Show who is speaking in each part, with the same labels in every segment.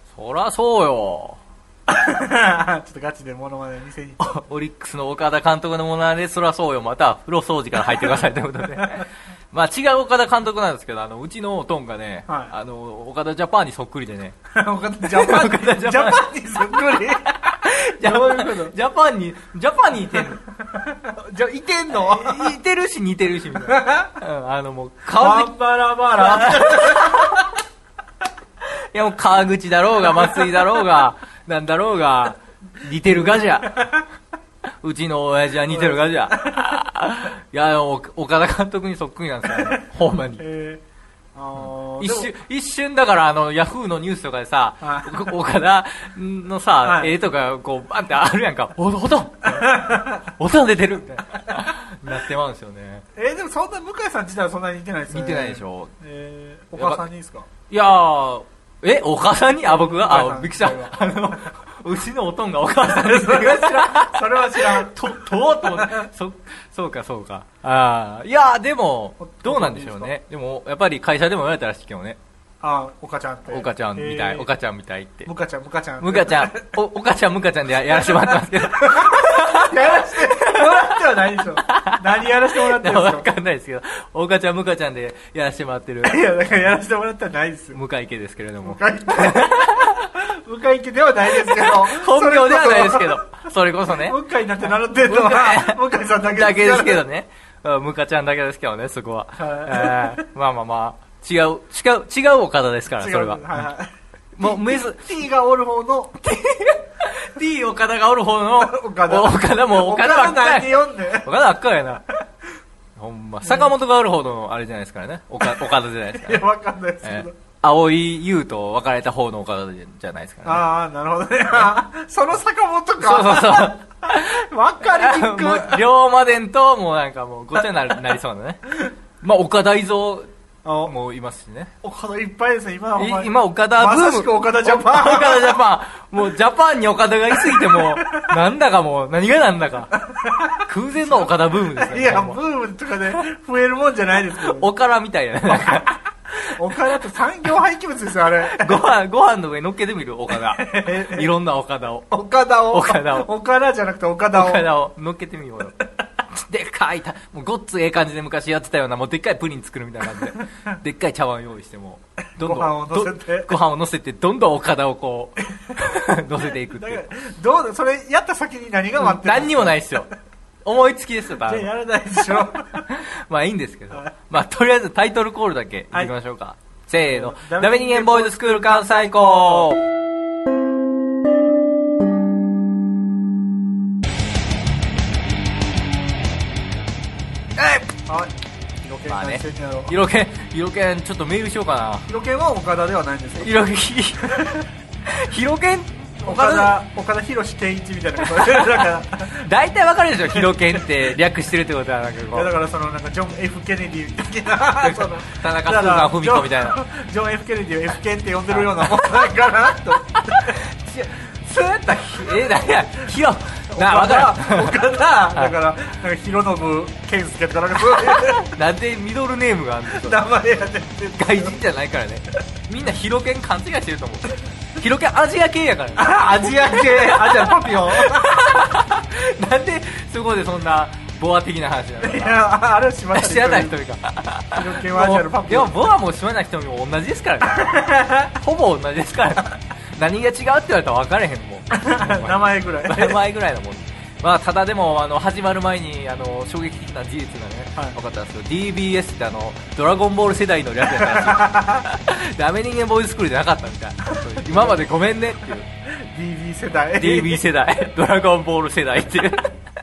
Speaker 1: そらそうよ。
Speaker 2: ちょっとガチでモノマネ見せに行って
Speaker 1: オリックスの岡田監督のものまねで、そらそうよ、また風呂掃除から入ってくださいということで。まあ違う岡田監督なんですけど、うちのおとんがね、
Speaker 2: はい、
Speaker 1: 岡田ジャパンにそっくりでね。
Speaker 2: 岡田ジャパンにそっくり
Speaker 1: ジャパンに似てんの。
Speaker 2: じゃ、いてんの
Speaker 1: 似てるし似てるし、みたいな。もう、
Speaker 2: バンバラバラ。
Speaker 1: いやもう川口だろうが、松井だろうが、なんだろうが、似てるがじゃ。うちの親父は似てるがじゃ。いや、岡田監督にそっくりなんですよ、ね、ほんまに。一瞬だからヤフーのニュースとかでさ、岡田のさ、絵とかこうバンってあるやんか。おとん出てるみたいなってまうんですよね。
Speaker 2: でもそんな向井さん自体はそんなに似てないですよね。
Speaker 1: 似てないでしょ。
Speaker 2: 岡さんにいいですか？
Speaker 1: いやー、岡さんに僕がびっくりした。うちのおとんがお母さんです。それ
Speaker 2: は知らん。
Speaker 1: そうか。いやでも、どうなんでしょうね。でも、やっぱり会社でも言われたらしいけどね。
Speaker 2: 岡ちゃんって。
Speaker 1: 岡ちゃんみたい。岡ちゃんみたいって。
Speaker 2: ムカちゃん。
Speaker 1: 岡ちゃんでやらせてもらってますけど。
Speaker 2: やらせてもらってはないでしょ。何やらせてもらってるんですか？
Speaker 1: わかんないですけど、岡ちゃん、ムカちゃんでやらせてもらってる。
Speaker 2: いや、だからやらせてもらってはないですよ。
Speaker 1: 向井家ですけれども。
Speaker 2: 向井家ではないですけど。
Speaker 1: 本業ではないですけど。それこそね。
Speaker 2: 向井なんて習ってるのは、向井さんだけ
Speaker 1: ですけどね。ムカちゃんだけですけどね、そこは。まあ。違う岡田ですから、それは。もう、
Speaker 2: T がおる方の、
Speaker 1: T 岡田がおる方の、岡田ばっかり。岡田ばっかりやな。ほんま。坂本がおる方の、あれじゃないですからね。岡田じゃないですから。
Speaker 2: いや、わかんないですけど。
Speaker 1: 青井優と別れた方の岡田じゃないですからね。
Speaker 2: ああ、なるほどね。その坂本か。
Speaker 1: そう。
Speaker 2: わかりにくい。
Speaker 1: もう、龍馬伝と、もうなんかもう、ごちゃになりそうなね。まあ、岡田伊蔵もいますしね。
Speaker 2: 岡田いっぱいですね、
Speaker 1: 今岡田ブーム。
Speaker 2: まさしく岡田ジャパン。
Speaker 1: 岡田ジャパン。もう、ジャパンに岡田がいすぎても、なんだかもう、何がなんだか。空前の岡田ブームですね。
Speaker 2: いや、ブームとかで増えるもんじゃないですけど。
Speaker 1: 岡田みたいなね。
Speaker 2: 岡田って産業廃棄物ですよ、あれ。
Speaker 1: ご飯の上に乗っけてみる、岡田。いろんな岡田を。
Speaker 2: 岡田じゃなくて岡田
Speaker 1: を乗っけてみようよ。でっかいもうごっつええ感じで昔やってたような、もうでっかいプリン作るみたいな感じで、でっかい茶碗用意しても、
Speaker 2: どんどんご飯
Speaker 1: を乗せて、どんどん岡田をこう、乗せていくっていう。
Speaker 2: それやった先に何が待ってる？
Speaker 1: 何にもないっすよ。思いつきですよ、多分。
Speaker 2: じゃあやらないでしょ。
Speaker 1: まあいいんですけど。まあとりあえずタイトルコールだけいきましょうか。せーの。ダメ人間ボーイズスクール関西校。
Speaker 2: はい。
Speaker 1: まあね。ヒロケン、ちょっとメールしようかな。
Speaker 2: ヒロケンは岡田ではないんですよ。
Speaker 1: ヒロケン
Speaker 2: 岡田博士健一みたいなことだから
Speaker 1: 大体わかるでしょ、ヒロケンって略してるってことは。なんかこう、
Speaker 2: だからそのなんかジョン・ F ・ケネディみたいな
Speaker 1: 田中スーパーフミコみたいな
Speaker 2: ジョン・ F ・ケネディを F ケンって呼んでるようなもんないかなと
Speaker 1: そうやった何やヒロ
Speaker 2: 岡田だからなんか広信健介とかなんかそういう
Speaker 1: なんでミドルネームがあるんです
Speaker 2: か？名前やで
Speaker 1: 外人じゃないからね。みんなヒロケン勘違いしてると思う。ヒロケンアジア系やからね。
Speaker 2: アジアパピオン
Speaker 1: なんでそこでそんなボア的な話なのか。
Speaker 2: いや、あれは島谷
Speaker 1: 知らない人か。
Speaker 2: ヒロケンはアジアのパピオン。
Speaker 1: でもボアも島谷人も同じですからね。ほぼ同じですからね。何が違うって言われたら分からへんもん。
Speaker 2: 名前ぐらい
Speaker 1: のもん。まあ、ただでも始まる前に衝撃的な事実がね、分かったんですけど、 DBS ってドラゴンボール世代の略やったらしい。ダメ人間ボーイズスクールじゃなかったみたいな。今までごめんねっていう。
Speaker 2: DB 世代
Speaker 1: ドラゴンボール世代っていう。
Speaker 2: で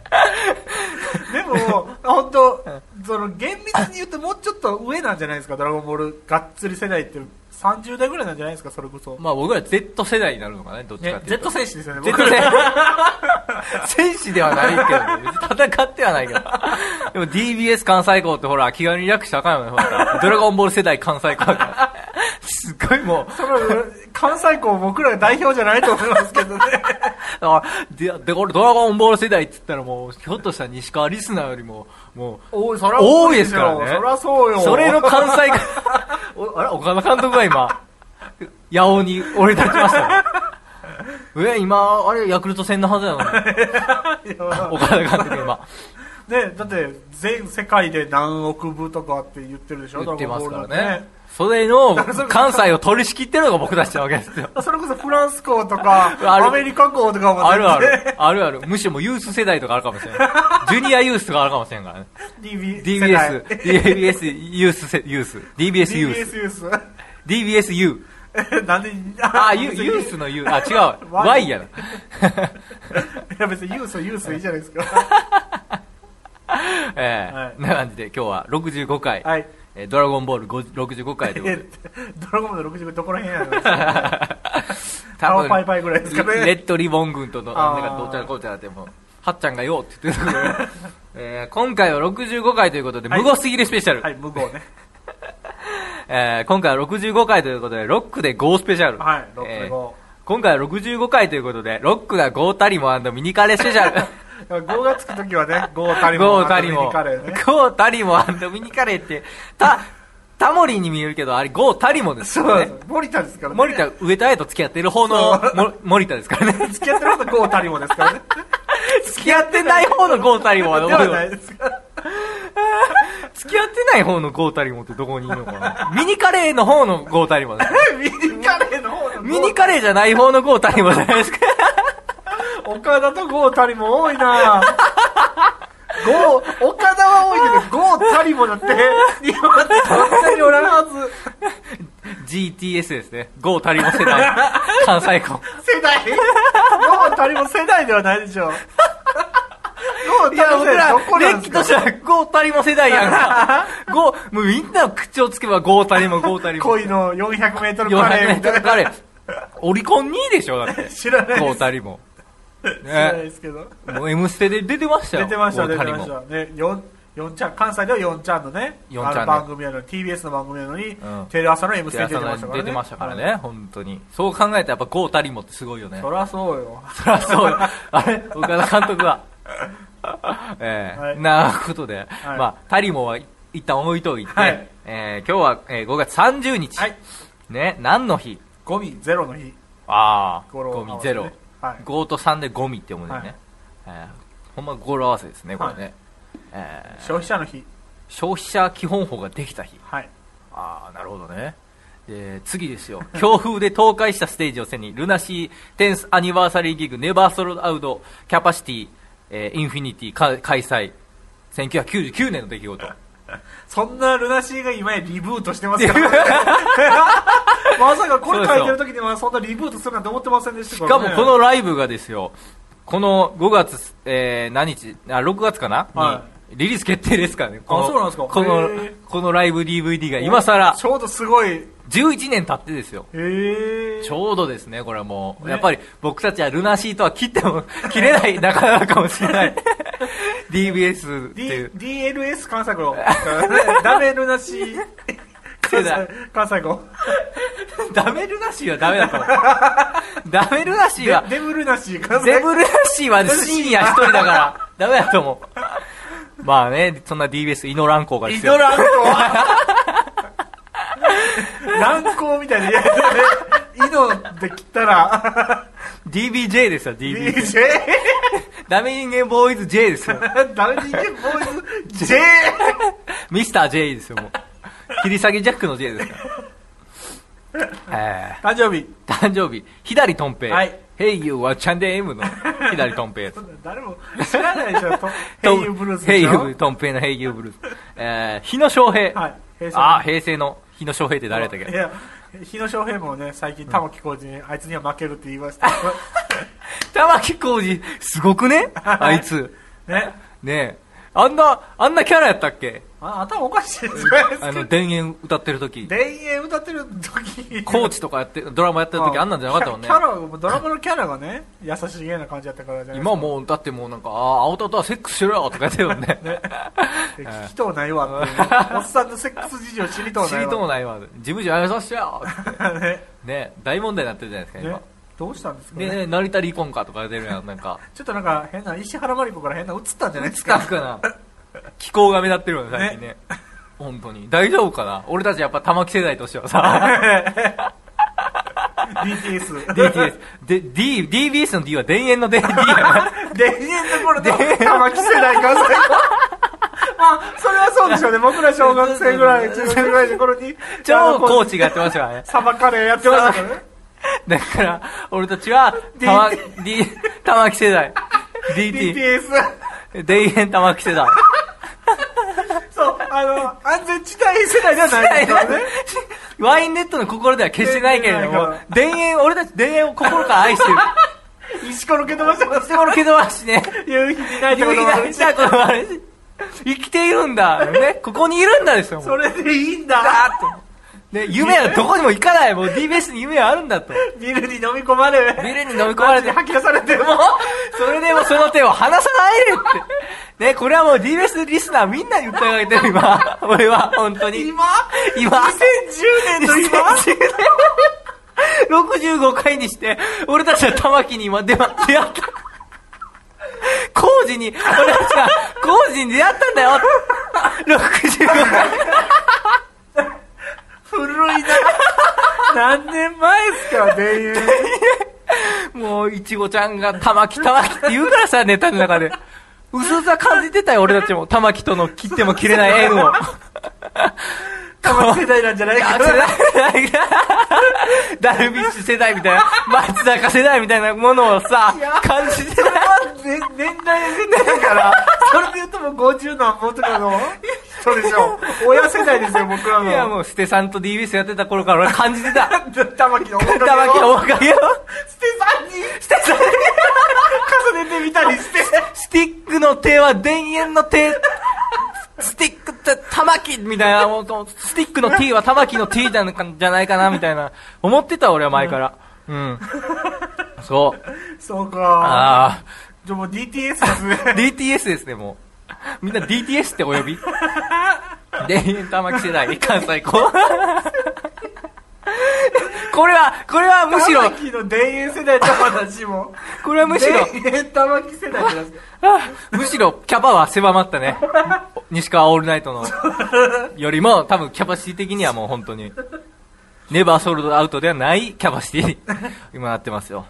Speaker 2: も本当その厳密に言うともうちょっと上なんじゃないですか。ドラゴンボールがっつり世代って30代ぐらいなんじゃないですか。それこそ
Speaker 1: まあ僕ら Z 世代になるのかね、どっちかっていうと。
Speaker 2: Z 戦士ですよね。
Speaker 1: Z 戦士ではないけど、別に戦ってはないけど。でも DBS 関西校ってほら気軽に略したらあかんよね。ほらドラゴンボール世代関西校だからすっごいもう
Speaker 2: その関西校僕らが代表じゃないと思いますけどね。
Speaker 1: でこれドラゴンボール世代って言ったらもうひょっとしたら西川リスナーよりも多いですからね。
Speaker 2: そりゃそうよ。
Speaker 1: それの関西あれ岡田監督が今八尾に降り立ちましたね。今、あれ、ヤクルト戦のはずやのに。岡田監督今。
Speaker 2: ね、だって全世界で何億部とかって言ってるでしょ。
Speaker 1: 言ってますからね。それの関西を取り仕切ってるのが僕たちなわけですよ。
Speaker 2: それこそフランス校とかアメリカ校とかも
Speaker 1: ある。むしろもうユース世代とかあるかもしれない。ジュニアユースとかあるかもしれんからね。DBS ユース DBS ユース DBS U
Speaker 2: なんで
Speaker 1: ユースの U 違う Y やな。
Speaker 2: いや別にユースいいじゃないですか。
Speaker 1: な感じで今日は65回、
Speaker 2: はい、
Speaker 1: ドラゴンボール65回ということで
Speaker 2: ドラゴンボール65どこら辺やろ。タワーパイパイぐらいですかね。
Speaker 1: レッドリボン軍とのなんかどうちゃらこうちゃらってもはっちゃんがよって言ってるけど、今回は65回ということで、無語すぎるスペシャル。
Speaker 2: はい、無語ね。
Speaker 1: 今回は65回ということで、ロックで GO スペシャル。
Speaker 2: はい、ロックで GO。
Speaker 1: 今回は65回ということで、ロックが GO タリモ&ミニカレースペシャル。
Speaker 2: 5がつくときはね、GO タリモ&ミニカレーね。
Speaker 1: GO タリモ&ミニカレーって、タモリに見えるけど、あれ GO タリモですよね。
Speaker 2: そうです。森田ですからね。
Speaker 1: 森田、上田へと付き合ってる方の森田ですからね。
Speaker 2: 付き合ってる方の GO タリモですからね。
Speaker 1: 付き合ってない方の GO タリモはどこに
Speaker 2: ではないですか。
Speaker 1: 付き合ってない方のゴータリモってどこにいるのかな。ミニカレーの方のゴータリモです。
Speaker 2: ミニカレーの方の
Speaker 1: ミニカレーじゃない方のゴータリモじゃないですか。
Speaker 2: 岡田とゴータリモ多いな。岡田は多いけどゴータリモだって日本でこんなにおらんはず。
Speaker 1: GTS ですね。ゴータリモ世代。関西校。
Speaker 2: 世代ゴータリモ世代ではないでしょ。
Speaker 1: いや、僕ら、れっきとしたら、ゴータリモ世代やんか。もうみんなの口をつけば、ゴータリモ。
Speaker 2: 恋の400メートルカレーみたいな。400メートルカレー。
Speaker 1: オリコン2位でしょだって。
Speaker 2: 知らないです。
Speaker 1: ゴータリモ。
Speaker 2: 知らないですけど。
Speaker 1: もう M ステで出てましたよ。
Speaker 2: 出てました。ね、4ちゃん、関西では4ちゃんのね、番組やのに、TBS の番組やのに、テレ朝の M ステに出てましたからね。
Speaker 1: 出てましたからね、本当に。そう考えたらやっぱゴータリモってすごいよね。
Speaker 2: そらそうよ。
Speaker 1: あれ岡田監督は。なことで、まあ、タリモは一旦置いといて、今日は5月30日。ね、何の日？
Speaker 2: ゴミゼロの日。
Speaker 1: ああ、ゴミゼロ。5と3でゴミって思うんだよね。ほんま語呂合わせですね、これね。
Speaker 2: 消費者の日。
Speaker 1: 消費者基本法ができた日。
Speaker 2: はい。
Speaker 1: ああ、なるほどね。次ですよ。強風で倒壊したステージを背に、ルナシー10thアニバーサリーギグネバーソルドアウトキャパシティ、インフィニティ開催。1999年の出来事。
Speaker 2: そんなルナシーが今やリブートしてますからね。まさかこれ書いてる時にはそんなリブートするなんて思ってませんでしたからね。
Speaker 1: しかもこのライブがですよ、この5月、何日、6月かな、にリリース決定ですからね。
Speaker 2: そうなんですか。
Speaker 1: このライブ DVD が今更。
Speaker 2: ちょうどすごい。
Speaker 1: 11年経ってですよ。ちょうどですね、これはもう。やっぱり僕たちはルナシーとは切っても切れない仲なのかもしれない。DBS っていう。
Speaker 2: DLS 関西語。ダメルナシー。関西語。
Speaker 1: ダメルナシーはダメだと思う。ダメルナシーは。
Speaker 2: デブルナシー。
Speaker 1: デブルナシーは深夜一人だから、ダメだと思う。まあね、そんな DBS イノランコがですよ。
Speaker 2: イノランコ乱行みたいなやつで、イノで切ったら、
Speaker 1: DBJ ですよ、DBJ。 ダメ人間ボーイズ J ですよ。
Speaker 2: ダメ人間ボーイズ J。
Speaker 1: ミスター J ですよ、もう。切り裂きジャックの J ですから。誕生日、左とん平。はい。Hey You はチャンデ M の左とん平。
Speaker 2: 誰も知らないでしょ、Hey You ブルースでしょ。
Speaker 1: Hey You とん平の Hey You ブルース。日野翔平。はい。平成の日野翔平って誰だっけ？
Speaker 2: いや、日野翔平もね、最近玉置浩二にあいつには負けるって言いました。
Speaker 1: 玉置浩二、すごくねあいつ。ねえ。あんなキャラやったっけ？
Speaker 2: 頭おかしいです
Speaker 1: ね。田園歌ってる時。
Speaker 2: 田園歌ってる時。
Speaker 1: コーチとかドラマやってる時あんなんじゃなかったもんね。
Speaker 2: ドラマのキャラがね、優しげな感じやったからじゃないですか。
Speaker 1: 今もう、だってもうなんか、青田とはセックスしろよとか言ってるよね。
Speaker 2: 聞きとうないわって。おっさんのセックス事情知りとうないわ。
Speaker 1: 知りとうないわ。事務所やめさせてよって。ね、大問題になってるじゃないですか、今。
Speaker 2: どうしたんですかね。
Speaker 1: で、成田離婚かとか出るやん、なんか。
Speaker 2: ちょっとなんか変な、石原まり子から変な映ったんじゃないですか。
Speaker 1: 映ったかな。気候が目立ってるよね、最近ね。本当に。大丈夫かな？俺たちやっぱ玉木世代としてはさ。
Speaker 2: DTS。
Speaker 1: で、DBS の D は田園の D やな。
Speaker 2: 田園の頃と玉木世代が最後。まあ、それはそうでしょうね。僕ら小学生ぐらい、中学生ぐらいの頃に。
Speaker 1: 超コーチがやってましたからね。
Speaker 2: サバカレーやってましたからね。
Speaker 1: だから、俺たちは、玉木世代。
Speaker 2: DTS。
Speaker 1: 田園玉木世代。
Speaker 2: そう、安全地帯世代ではないですからね。
Speaker 1: ワインネットの心では決してないけれども、俺たち田園を心から愛してる。
Speaker 2: 石ころ蹴飛ばしてます。
Speaker 1: 石ころ蹴飛ばしね。
Speaker 2: 夕日に泣いたこともあるし。
Speaker 1: 生きているんだ。ね。ここにいるんだですよ。
Speaker 2: それでいいんだ。
Speaker 1: ね、夢はどこにも行かない。もう DBS に夢はあるんだと。
Speaker 2: ビルに飲み込まれ。
Speaker 1: ビルに飲み込まれて。
Speaker 2: 吐き出されても。
Speaker 1: それでもその手を離さないでって。ね、これはもう DBS リスナーみんなに訴えかけてる今。俺は本当に。
Speaker 2: 今
Speaker 1: ?2010
Speaker 2: 年の今
Speaker 1: ?2010 年。65回にして、俺たちは玉木に今出会った。工事に、俺たちが工事に出会ったんだよ。65回。
Speaker 2: 古いな。何年前ですか、田園。
Speaker 1: もう、いちごちゃんが玉木って言うからさ、ネタの中で。うすうすは感じてたよ、俺たちも。玉木との切っても切れない縁を。
Speaker 2: 玉木世代なんじゃないかな。
Speaker 1: ダルビッシュ世代みたいな、松坂世代みたいなものをさ、感じてた。
Speaker 2: 年代だから、それで言うともう50何本とかの人でしょ。親世代ですよ、僕らの。
Speaker 1: いや、もう、ステさんと DBS やってた頃から俺感じてた。
Speaker 2: 玉木の面影を。
Speaker 1: 玉木の面影を。
Speaker 2: ステさんに重ねてみたりして。
Speaker 1: スティックの手は田園の手。スティックって玉木みたいな、スティックの T は玉木の T じゃないかなみたいな、思ってた俺は前から。うん。そう。
Speaker 2: そうか。
Speaker 1: ああ。
Speaker 2: じゃあもう DTS ですね。
Speaker 1: DTS ですね、もう。みんな DTS ってお呼び。田園玉木世代、関西高。これはむしろ。
Speaker 2: 玉木の田園世代と私も。
Speaker 1: これはむしろ。
Speaker 2: 田園玉木世代じゃないです
Speaker 1: か。むしろキャパは狭まったね。西川オールナイトのよりも多分キャパシティ的にはもう本当にネバーソールドアウトではないキャパシティに今なってますよ。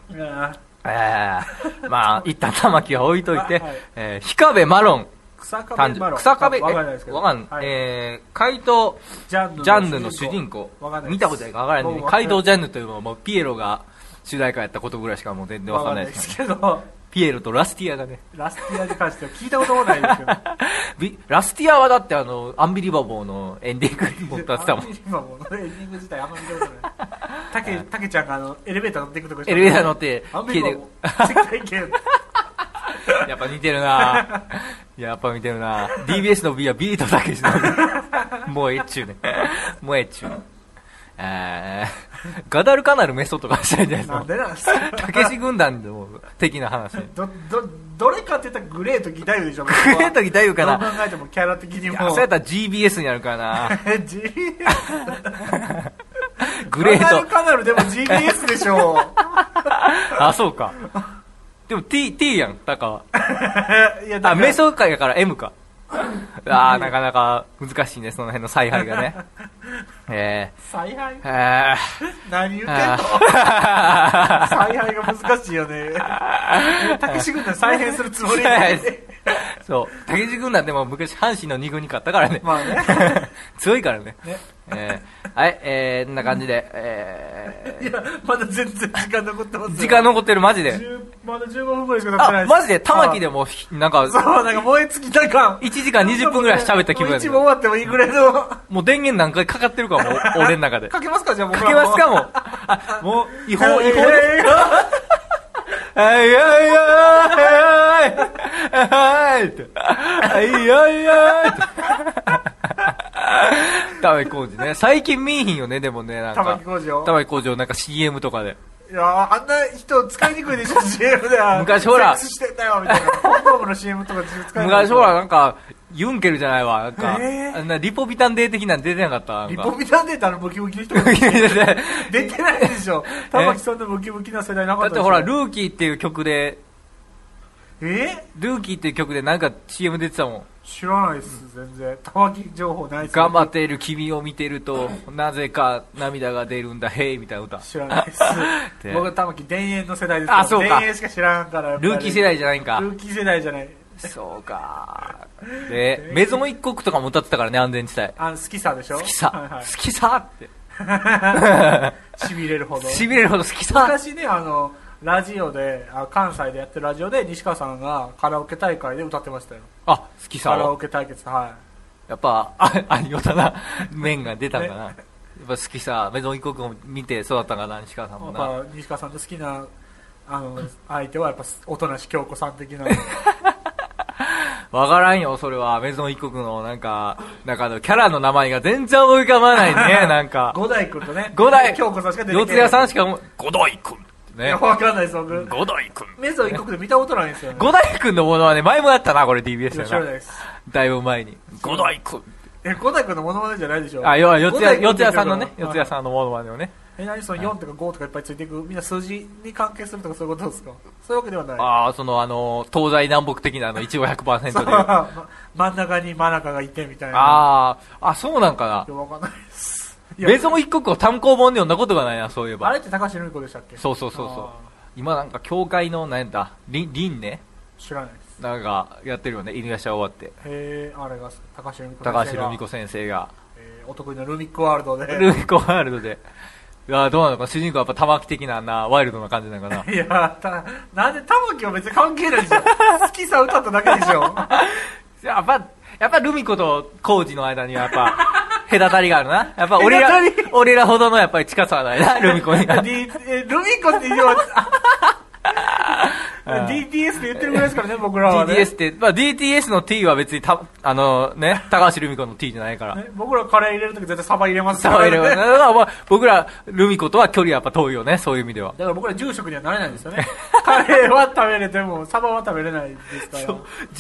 Speaker 1: まあ一旦玉木は置いといて、日壁マロン
Speaker 2: 草壁マロン
Speaker 1: 草壁
Speaker 2: わかんないですけど、
Speaker 1: 怪盗
Speaker 2: ジャンヌ
Speaker 1: の主人公見たことないかわからないのに、怪盗ジャンヌというのはもうピエロが主題歌やったことぐらいしかもう全然わかんないですけど、ピエロとラスティアがね。
Speaker 2: ラスティアに関しては聞いたこともないですけど。
Speaker 1: ラスティアはだってアンビリバボーのエンディングにも歌ってたもん。
Speaker 2: アンビリバボーのエンディング自体あんま見たことない。たけちゃんがエレベーター乗っていくとこ
Speaker 1: エレベーター乗って、
Speaker 2: アンビリバボー。世界圏。
Speaker 1: やっぱ似てるなやっぱ似てるな DBS の B はビートたけしのもうえっちゅうね。もうえっちゅう。ガダルカナルメソとかしたいんじゃないですか。
Speaker 2: なんでなんですか。
Speaker 1: たけし軍団でも的な話。
Speaker 2: どれかって言ったらグレーとギターでしょ。グ
Speaker 1: レーとギターかな。
Speaker 2: どう考えてもキャラ的にも。
Speaker 1: そうやったら GBS になるからな。
Speaker 2: GBS
Speaker 1: グレーと。
Speaker 2: ガダルカナルでも GBS でしょ。
Speaker 1: あ、そうか。でも T やん、タカは。
Speaker 2: いや
Speaker 1: メソかやから M か。なかなか難しいね、その辺の采配がね。
Speaker 2: 采配何言ってんの。采配が難しいよね。たけし軍団再編するつもりで。
Speaker 1: そう。たけし軍団でも昔阪神の2軍に勝ったからね。
Speaker 2: まあね。
Speaker 1: 強いからね。はい、こんな感じで、
Speaker 2: いや、まだ全然時間残ってますよ。
Speaker 1: 時間残ってる、マジで。
Speaker 2: まだ15分ぐらいしか経ってないです。
Speaker 1: マジで玉木でも、なんか、
Speaker 2: そう、なんか燃え尽きた感。
Speaker 1: 1時間20分ぐらい喋った気分やね。
Speaker 2: 一問終わってもいいぐらいの。
Speaker 1: もう電源何回かかってるかも、俺の中で。
Speaker 2: かけますか、じゃあ僕
Speaker 1: かけますかも。もう、違法です。はいはいはいはいって。はいはいはい玉木浩二ね。最近見えひんよね、でもね、なんか。
Speaker 2: 玉木浩二を
Speaker 1: 玉木浩二をなんか CM とかで。
Speaker 2: いやあんな人使いにくいでしょ、CM では。
Speaker 1: 昔ほら。
Speaker 2: セックスしてんだよ、みたいな。コンドームの CM とか使いにくい。
Speaker 1: 昔ほら、なんか、ユンケルじゃないわ。なんか、あんなリポビタンデー的なん出てなかった。
Speaker 2: リポビタンデーってムキムキの人が出てないでしょ。玉木さんのムキムキな世代なかったでしょ。
Speaker 1: だってほら、ルーキーっていう曲で、 ルーキーっていう曲でなんか CM 出てたもん。
Speaker 2: 知らないっす、全然。玉木情報ないっす。
Speaker 1: 頑張っている君を見てると、なぜか涙が出るんだ、へいみたいな歌。
Speaker 2: 知らないっす。僕は玉木田園の世代ですから。
Speaker 1: あ、そうか。
Speaker 2: 田園しか知らんから。
Speaker 1: ルーキー世代じゃないんか。
Speaker 2: ルーキー世代じゃない。
Speaker 1: そうか。で、メゾン一国とかも歌ってたからね、安全地帯。
Speaker 2: 好きさでしょ？
Speaker 1: 好きさ。好きさって。
Speaker 2: 痺れるほど。
Speaker 1: 痺れるほど好きさ。
Speaker 2: 昔ね、ラジオで、関西でやってるラジオで西川さんがカラオケ大会で歌ってましたよ。
Speaker 1: あ、好きさ。
Speaker 2: カラオケ対決、はい。
Speaker 1: やっぱ、有吉な面が出たんかな。やっぱ好きさ、メゾン一国を見て育ったんかな、西川さんもな。
Speaker 2: やっぱ西川さんと好きな、相手はやっぱ、音無京子さん的な。
Speaker 1: わからんよ、それは。メゾン一国のキャラの名前が全然思い浮かばないね、なんか。
Speaker 2: 五代君とね。
Speaker 1: 五代。
Speaker 2: 京子さんしか出て
Speaker 1: ない。四谷さんしか、五代君。ね。
Speaker 2: わかんないです、僕。
Speaker 1: 五代君。
Speaker 2: メゾン一国で見たことないんですよね。
Speaker 1: 五代君のものはね、前もやったな、これ TBS で。
Speaker 2: 知らないです。
Speaker 1: だいぶ前に。五代君。
Speaker 2: 五代君のモノマネじゃないでしょ。
Speaker 1: 要は四谷さんのね、四谷さんのモノマネをね。
Speaker 2: 何その4とか5とかいっぱいついていく、みんな数字に関係するとかそういうことですか？そういうわけではない。
Speaker 1: 東西南北的な一応 100% で。
Speaker 2: 真ん中に真中がいてみたいな。
Speaker 1: そうなんかな。
Speaker 2: わかんないです。
Speaker 1: メゾン一国を単行本で読んだことがないな、そういえば。
Speaker 2: あれって高橋留美子でしたっけ？
Speaker 1: そう。今なんか教会の、なんだ、リンね。
Speaker 2: 知らないです。
Speaker 1: なんか、やってるよね、犬夜叉終わって。
Speaker 2: あれが、高橋留美子先生が。
Speaker 1: 高橋留美子先生が。
Speaker 2: お得意のルミックワールドで。
Speaker 1: ルミックワールドで。どうなのか、主人公はやっぱ玉木的なワイルドな感じなのかな。
Speaker 2: いや、なんで玉木は別に関係ないでしょ。好きさ歌っただけでしょ。
Speaker 1: やっぱルミ子とコウジの間にはやっぱ、隔たりがあるな。やっぱ俺らほどのやっぱり近さはないな、ルミ子には。
Speaker 2: ルミ子って言うDTS って言ってるぐらいですからね、僕らはね。
Speaker 1: DTS って、DTS の T は別に高橋留美子の T じゃないから。
Speaker 2: 僕らカレー入れるとき絶対サバ入れます
Speaker 1: からね。サバ入れます。だから僕ら、留美子とは距離はやっぱ遠いよね、そういう意味では。
Speaker 2: だから僕ら住職にはなれないんですよね。カレーは食べれても、サバは食べれないですから。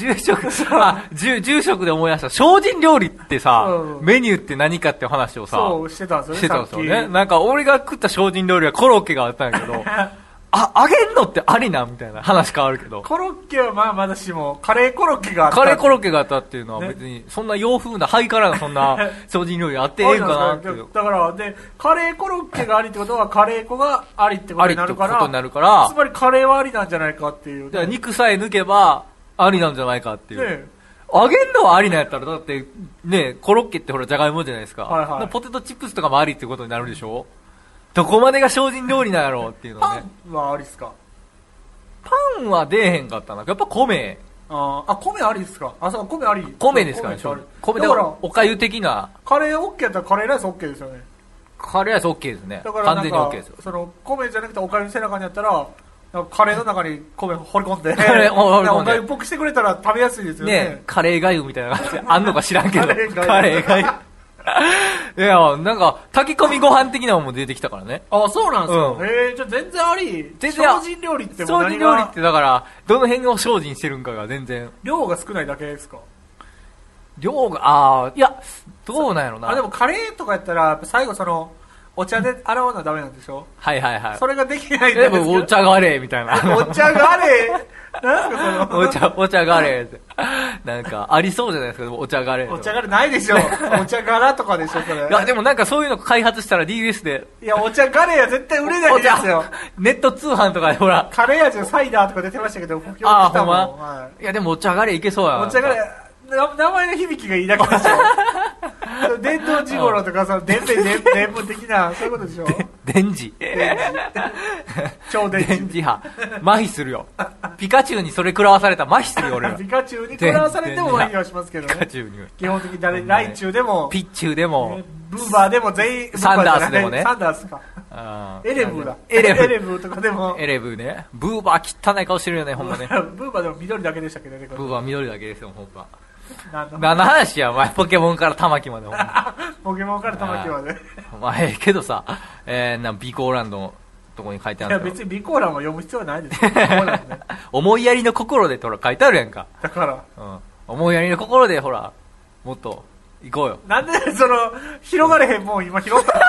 Speaker 1: 住職で思い出した。精進料理ってさ、メニューって何かって話をさ、
Speaker 2: そうしてたんですよ
Speaker 1: ね。なんか俺が食った精進料理はコロッケがあったんやけど、揚げんのってありなみたいな話変わるけど。
Speaker 2: コロッケはまだしも、カレーコロッケがあった。
Speaker 1: カレーコロッケがあったっていうのは別に、そんな洋風な、ハイカラなそんな精進料理あってええんかなっていう。
Speaker 2: だから、カレーコロッケがありってことは、カレー粉がありってことになるから、つまりカレーはありなんじゃないかっていう。
Speaker 1: だから肉さえ抜けば、ありなんじゃないかっていう。揚げんのはありなんやったら、だって、ね、コロッケってほら、じゃがいもじゃないですか。ポテトチップスとかもありってことになるでしょ？どこまでが精進料理なんやろうっていうのね。
Speaker 2: パンはありっすか？
Speaker 1: パンは出えへんかったな。やっぱ米。
Speaker 2: 米ありっすか？そう、米あり。
Speaker 1: 米ですかね。米だから、おかゆ的な。
Speaker 2: カレー OK やったらカレーライス OK ですよね。
Speaker 1: カレーライス OK ですね。
Speaker 2: だから
Speaker 1: 完全に OK ですよ。
Speaker 2: その、米じゃなくておかゆの背中にやったら、カレーの中に米放り込んで、おかゆっぽくしてくれたら食べやすいですよね。
Speaker 1: ね、カレーがゆみたいな感じであんのか知らんけど。カレーがゆ。いや、なんか、炊き込みご飯的なのも出てきたからね。
Speaker 2: そうなんですか。じゃあ全然あり。精進料理ってもう
Speaker 1: 精進料理ってだから、どの辺を精進してるんかが全然。
Speaker 2: 量が少ないだけですか？
Speaker 1: 量が、いや、どうなんやろな。
Speaker 2: でもカレーとかやったら、最後その、お茶で洗うのはダメなんでしょ？
Speaker 1: はい。
Speaker 2: それができないんですけど。
Speaker 1: お茶ガレーみたいな。
Speaker 2: お茶ガレーなんすかその。
Speaker 1: お茶ガレーって。なんか、ありそうじゃないですか、お茶ガレー。
Speaker 2: お茶ガレーないでしょ。お茶ガラとかでしょ、それ。
Speaker 1: いや、でもなんかそういうの開発したら DBS で。
Speaker 2: いや、お茶ガレーは絶対売れないですよ。
Speaker 1: ネット通販とかでほら。
Speaker 2: カレー味のサイダーとか出てましたけど、
Speaker 1: ほんま。いや、でもお茶ガレーいけそうやな。
Speaker 2: お茶ガレー。名前の響きがいいだけでしょ。伝統地頃とかさ、伝聞的な、そういうことでしょ。
Speaker 1: 電磁。
Speaker 2: 超電磁。
Speaker 1: 電磁波。麻痺するよ。ピカチュウにそれ食らわされたら麻痺するよ、俺ら。
Speaker 2: ピカチュウに食らわされても麻痺はしますけどね。
Speaker 1: ピカチュウに。
Speaker 2: 基本的にライチュウでも、
Speaker 1: ピッチュウでも、
Speaker 2: ブーバーでも全員、
Speaker 1: サンダースでもね。
Speaker 2: サンダースか。エレブーだ。
Speaker 1: エレ
Speaker 2: ブーとかでも。
Speaker 1: エレブーね。ブーバー汚い顔してるよね、ほんまね。
Speaker 2: ブーバーでも緑だけでしたけどね。
Speaker 1: ブーバー緑だけですよ、ほんま。何の話や、お前。ポケモンから玉木まで。
Speaker 2: ポケモンから玉木まで。
Speaker 1: まあ、けどさ、ビコーランドのとこに書いてある。
Speaker 2: いや、別にビコーランは読む必要はないですよ。
Speaker 1: 思いやりの心で、ほら、書いてあるやんか。
Speaker 2: だから。
Speaker 1: 思いやりの心で、ほら、もっと、行こうよ。
Speaker 2: なんで、広がれへんもん今拾ったんですか？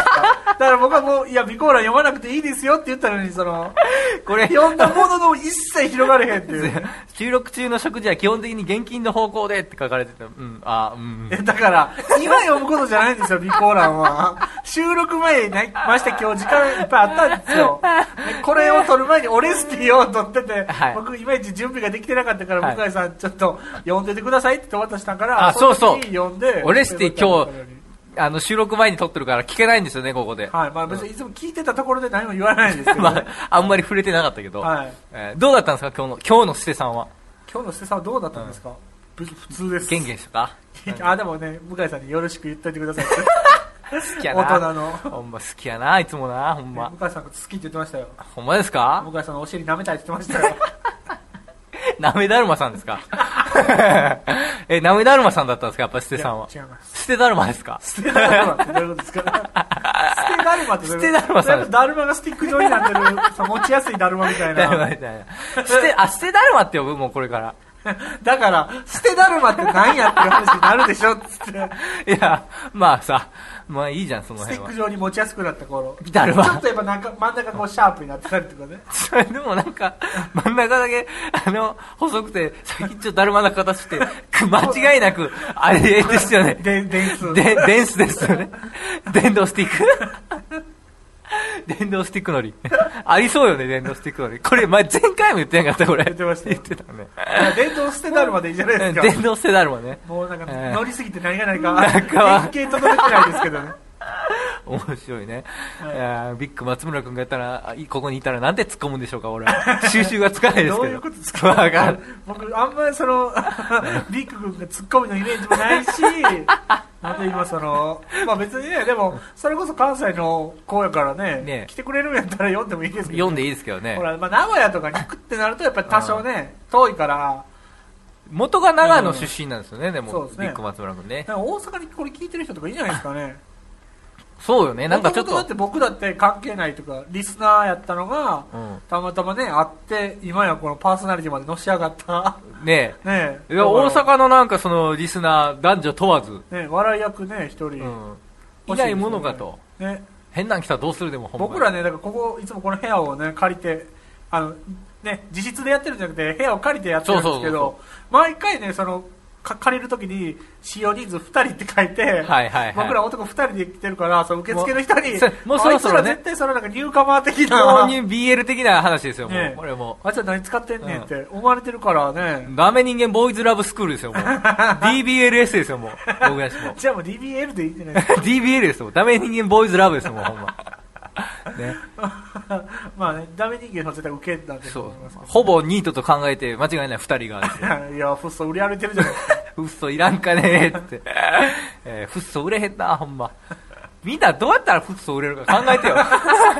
Speaker 2: から僕はもう、いや、備考欄読まなくていいですよって言ったのに、
Speaker 1: これ、
Speaker 2: 読んだものの一切広がれへんっていう。
Speaker 1: 収録中の食事は基本的に現金の方向でって書かれてて、
Speaker 2: だから、今読むことじゃないんですよ、備考欄は。収録前にね、まして今日時間いっぱいあったんですよ。これを撮る前にオレスティを撮ってて、僕いまいち準備ができてなかったから、向井さんちょっと読んでてくださいって渡したから、
Speaker 1: そうそう。
Speaker 2: 読んで。
Speaker 1: オレスティ今日、収録前に撮ってるから聞けないんですよね、ここで。
Speaker 2: はい。まあ別にいつも聞いてたところで何も言わないんですけど、ね。
Speaker 1: あんまり触れてなかったけど。はい。どうだったんですか、今日のステさんは。
Speaker 2: 今日のステさんはどうだったんですか、普通です。
Speaker 1: 元気でした
Speaker 2: かでもね、向井さんによろしく言っといてくださいって。
Speaker 1: 好きやな。
Speaker 2: 大人の。
Speaker 1: ほんま好きやな、いつもな、ほんま。
Speaker 2: 向井さん好きって言ってましたよ。
Speaker 1: ほんまですか？
Speaker 2: 向井さんのお尻舐めたいって言ってましたよ。
Speaker 1: なめだるまさんですか？なめだるまさんだったんですか、やっぱりステさんは。
Speaker 2: 違います。
Speaker 1: ステだるまですか？
Speaker 2: ステだるまってどういうことですか？ステだるまってどういうこと？ステだるまさん。だるまがスティック状になってる、持ちやすいだるまみたいな。だるまみたい
Speaker 1: な。ステだるまって呼ぶ、もうこれから。
Speaker 2: だから、捨てだるまって何やっていう話になるでしょっつって。
Speaker 1: いや、まあさ、まあいいじゃん、その辺は。
Speaker 2: スティック状に持ちやすくなった頃。
Speaker 1: だるま。
Speaker 2: ちょっとやっぱなんか真ん中こうシャープになってたりとかね。
Speaker 1: それでもなんか、真ん中だけ、細くて、先っちょだるまな形って、間違いなく、あれですよね。
Speaker 2: 電ス。
Speaker 1: 電スですよね。電動スティック。電動スティックのり。ありそうよね、電動スティックのり。これ、前回も言ってなかった、これ。
Speaker 2: 言ってました。
Speaker 1: 言ってたね。
Speaker 2: 電動捨てだるまでいいじゃないですか。
Speaker 1: 電動捨てだるまね。
Speaker 2: もうなんか、乗りすぎて何が何か、原型届けてないですけどね。
Speaker 1: 面白いね。ビッグ松村君がやったら、ここにいたらなんて突っ込むんでしょうか、俺。収集がつかないですけど。
Speaker 2: どういうことですか？僕、あんまりビッグ君が突っ込みのイメージもないし、なんで今まあ別にね、でも、それこそ関西の子やからね、来てくれるんやったら読んでもいいですけど。
Speaker 1: 読んでいいですけどね。
Speaker 2: ほら、まあ名古屋とかに行くってなると、やっぱり多少ね、遠いから。
Speaker 1: 元が長野出身なんですよね、でも、ビッグ松村君ね。
Speaker 2: 大阪にこれ聞いてる人とかいいんじゃないですかね。
Speaker 1: そうよね、なんかちょっと。
Speaker 2: だって僕だって関係ないとか、リスナーやったのが、たまたまね、会って、今やこのパーソナリティまでのし上がった。
Speaker 1: ねえ。大阪のなんかリスナー、男女問わず。
Speaker 2: ね笑い役ね、一人。
Speaker 1: いないものかと。ね。変なん来たらどうするでも、
Speaker 2: 僕らね、だからいつもこの部屋をね、借りて、ね、自室でやってるんじゃなくて、部屋を借りてやってるんですけど、毎回ね、借りるときに使用人数2人って書いて、僕ら男2人で来てるから、受付の人に、
Speaker 1: もうそろそろね、
Speaker 2: 絶対なんかニューカマー的な、
Speaker 1: BL 的な話ですよ、もう。これも。
Speaker 2: あいつは何使ってんねんって思われてるからね。
Speaker 1: ダメ人間ボーイズラブスクールですよ、もう。DBLS ですよ、もう。僕らしも。
Speaker 2: じゃあもう DBL でいいんじゃないですか。
Speaker 1: DBL ですよ。ダメ人間ボーイズラブですよ、もう、ほんま。ね、
Speaker 2: まあね、ダメ人間は絶対受けなんで
Speaker 1: そうほぼニートと考えて間違いない2人が
Speaker 2: いやフッ素売り歩いてるじゃないですか。
Speaker 1: フッ素いらんかねーって、フッ素売れへんなほんま。みんなどうやったらフッ素売れるか考えてよ。だ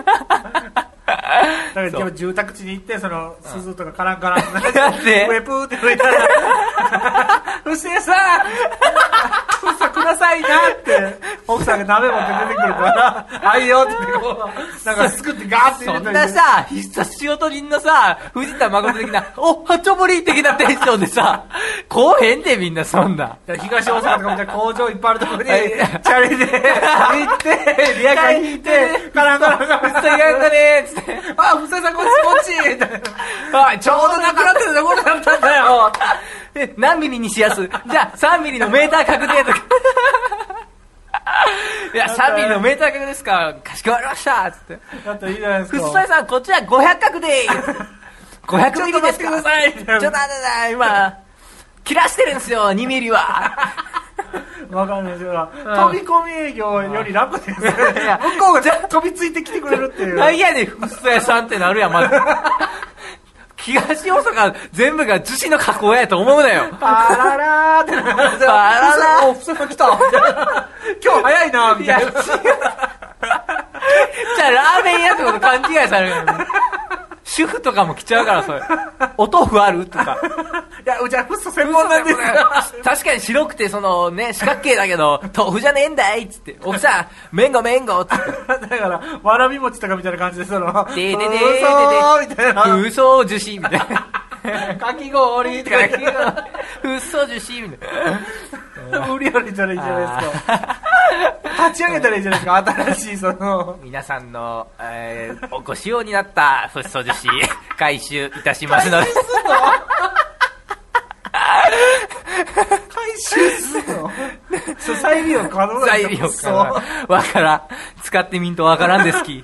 Speaker 2: から住宅地に行って鈴とかカランカランって上プーって吹いたら不正さんフッ素くださいなって奥さんが鍋持って出てくるからはいよってこうなんかすくってガーって入れたり、
Speaker 1: そんなさ必殺仕事人のさ藤田誠的なおはちょぼり的なテンションでさこうへんでみんなそんな
Speaker 2: 東大阪とかみたいな工場いっぱいあるところにチャリで行ってリアカー引いてカランカラン
Speaker 1: フッ素いらんかねーっつって
Speaker 2: あ、ふささんこっちみたいな。ちょうどなくなってるところだったんだよ。
Speaker 1: 何ミリにしやすじゃあ3ミリのメーター確定とか。いや、3ミリのメーター確ですかかしこまりましたつって。
Speaker 2: だったらいいじゃないですか。
Speaker 1: ふっさいさん、こっちは500角で500ミリですかちょっと待ってください。今、切らしてるんですよ、2ミリは。
Speaker 2: わかんないですよ。飛び込み営業より楽ですね。向こうが飛びついてきてくれるっていう。
Speaker 1: 何やねん、ふっさやさんってなるやん、まず。東大阪全部が樹脂の加工やと思うなよ。
Speaker 2: パララーってなる。パララー。お、ふささん来た。今日早いな、みたいな。じゃ
Speaker 1: あラーメン屋ってこと勘違いされる。主婦とかも来ちゃうから、それ。お豆腐あるとか。
Speaker 2: いや、うちはフッ素専門なんですよ。
Speaker 1: 確かに白くて、四角形だけど、豆腐じゃねえんだいっつって。奥さん、めんごめんごっつって。
Speaker 2: だから、わらび餅とかみたいな感じで、
Speaker 1: でーでーでーでー
Speaker 2: みたいな。
Speaker 1: 風葬樹脂みたいな。
Speaker 2: かき氷とか。
Speaker 1: 風葬樹脂みたいな。
Speaker 2: 売り歩いたらいいじゃないですか。 立ち上げたらいいじゃないですか、新しいその。
Speaker 1: 皆さんの、ご使用になったフッ素樹脂、回収いたしますので。
Speaker 2: 回収するのそう、再利用可能なん
Speaker 1: 再利用かな。わからん。使ってみんとわからんですき。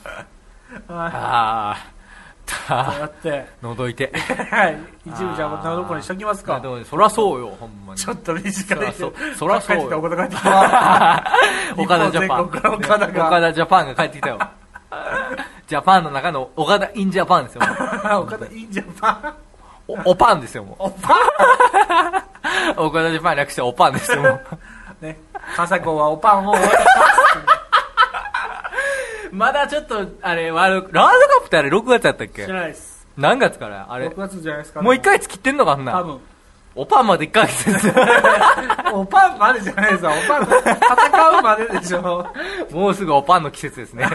Speaker 1: あ
Speaker 2: だって。
Speaker 1: 覗いて。
Speaker 2: はい。一部じゃあ、こんなとこにしときますか。
Speaker 1: そらそうよ、ほんまに。
Speaker 2: ちょっと短い。
Speaker 1: そらそうよ。
Speaker 2: 岡田帰ってきた。
Speaker 1: 岡田ジャパン。岡田ジャパンが帰ってきたよ。ジャパンの中の岡田インジャパンですよ。
Speaker 2: 岡田インジャパン
Speaker 1: おパンですよ、もう。
Speaker 2: おパン
Speaker 1: 岡田ジャパン略しておパンですよ、もう。
Speaker 2: ね。関西校はおパンを応援します。
Speaker 1: まだちょっと、あれ、ワールドカップってあれ6月やったっけ？
Speaker 2: 知らないです。
Speaker 1: 何月からあれ。
Speaker 2: 6月じゃないですか、ね。
Speaker 1: もう1ヶ月切ってんのかんな。
Speaker 2: 多分。
Speaker 1: おパンまで1ヶ月です。
Speaker 2: おパンまでじゃないですよ。おパン、戦うまででしょ。
Speaker 1: もうすぐおパンの季節ですね。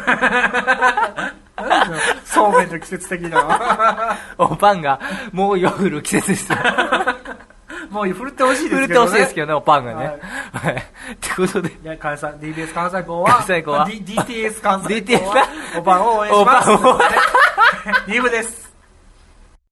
Speaker 2: そうめんの季節的な。
Speaker 1: おパンがもう夜降る季節ですよ。
Speaker 2: もう振るってほしいですけどね。
Speaker 1: 振るってほしいですけどね、おパンがね。はい。ってことで。
Speaker 2: DBS 関西校は、
Speaker 1: DTS
Speaker 2: 関西校は、おパンを応援します。
Speaker 1: おパンを。
Speaker 2: 2部です。